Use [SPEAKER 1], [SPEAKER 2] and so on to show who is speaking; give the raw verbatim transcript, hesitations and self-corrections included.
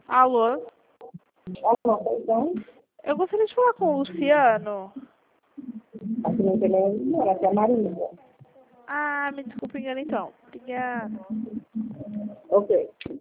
[SPEAKER 1] Alô?
[SPEAKER 2] Alô, perdão.
[SPEAKER 1] Eu gostaria de falar com o Luciano.
[SPEAKER 2] Aqui no telefone, aqui é a Marília.
[SPEAKER 1] Ah, me desculpe engano então. Obrigada.
[SPEAKER 2] Ok.